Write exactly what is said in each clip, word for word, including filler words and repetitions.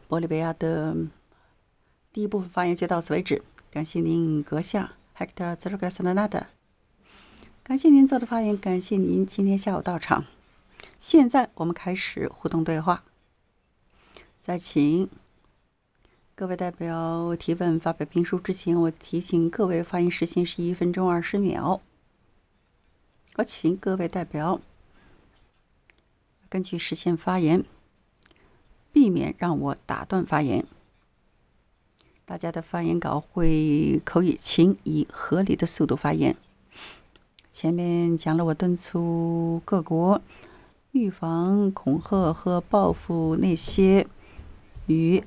玻利维亚的第一部分发言就到此为止，感谢您阁下 Hector Zergasanada， 感谢您做的发言，感谢您今天下午到场。现在我们开始互动对话，在请各位代表提问发表评述之前，我提醒各位发言时间是一分钟二十秒。我请各位代表根据时限发言，避免让我打断发言。大家的发言稿会口语，请以合理的速度发言。前面讲了，我敦促各国预防恐吓和报复那些与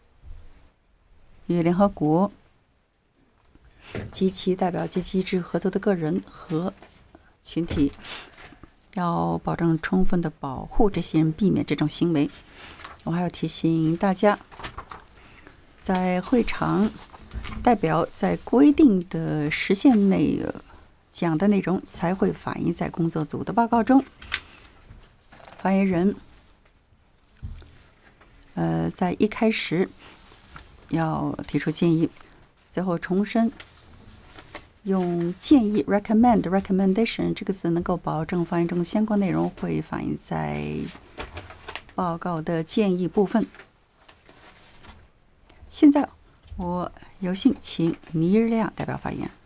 与联合国及其代表及机制合作的个人和群体，要保证充分的保护这些人，避免这种行为。我还要提醒大家，在会场代表在规定的时限内讲的内容才会反映在工作组的报告中。发言人呃，在一开始要提出建议，最后重申用建议 recommend recommendation 这个词能够保证发言中相关内容会反映在报告的建议部分。现在我有幸请尼日利亚代表发言。